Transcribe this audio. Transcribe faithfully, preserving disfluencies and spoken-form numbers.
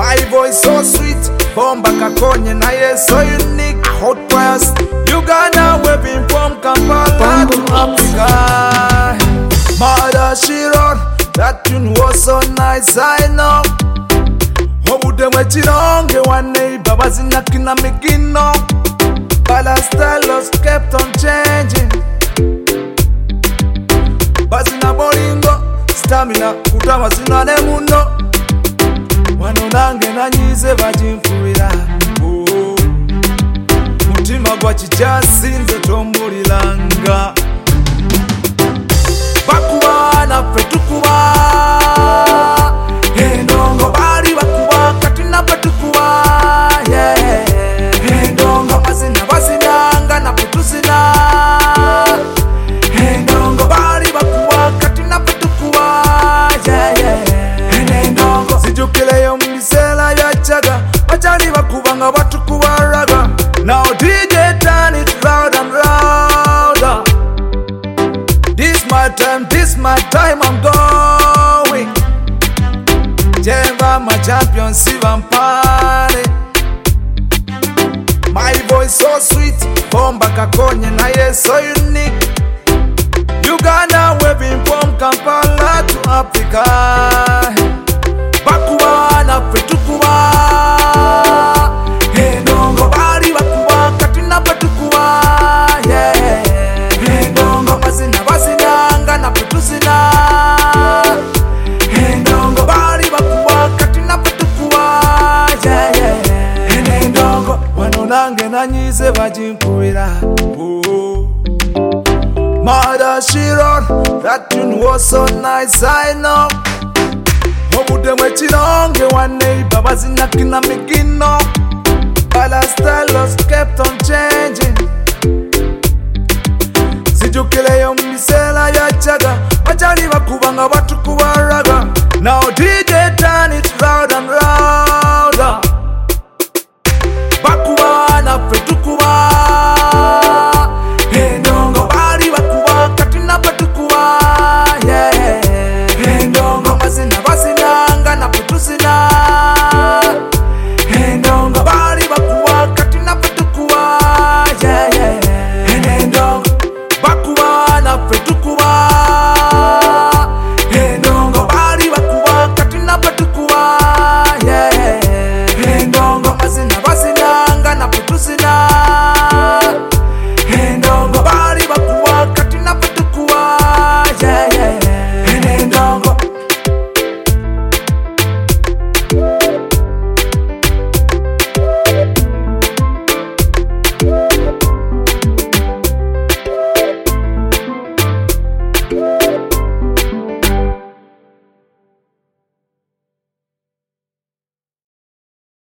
My voice so sweet, bomba kakonye na ye so unique. Hot fires, Uganda waving from Kampala to Africa. Mother she wrote, that tune was so nice, I know. Obude mwechironge wane babazina kina mikino. But our style kept on changing. Bazina boringo, stamina kutama zina nemuno. Wano nange nanyize bajinfuira. Oh, mutima gwa chichasinze tomulilanga. Bakuba na fetukuba. Endongo bali bakuba katina fetukuba. Yeah. Endongo bazina bazinanga na petuzina. Endongo bali bakuba katina fetukuba. Yeah, yeah. Endongo zijukile yo mwisela ya chaga. Bachali bakuba nga batukuba raga. Now D J turn it loud and louder. This my time, this my time, I'm going. Jemba my champion, Sivampane. My voice so sweet, bomba kakonye na ye so unique. Uganda waving from Kampala to Africa. Bakuba na fetukuba. Endongo bali bakuba katina fetukuba. Yeah. Endongo mazina bazinanga na petuzina. Endongo bali bakuba katina fetukuba. Yeah, yeah. Endongo wano nange nanyize bajinkuira. Oh, Mother she wrote, that tune was so nice, I know. Obude mwechironge wane babazina kina mikino.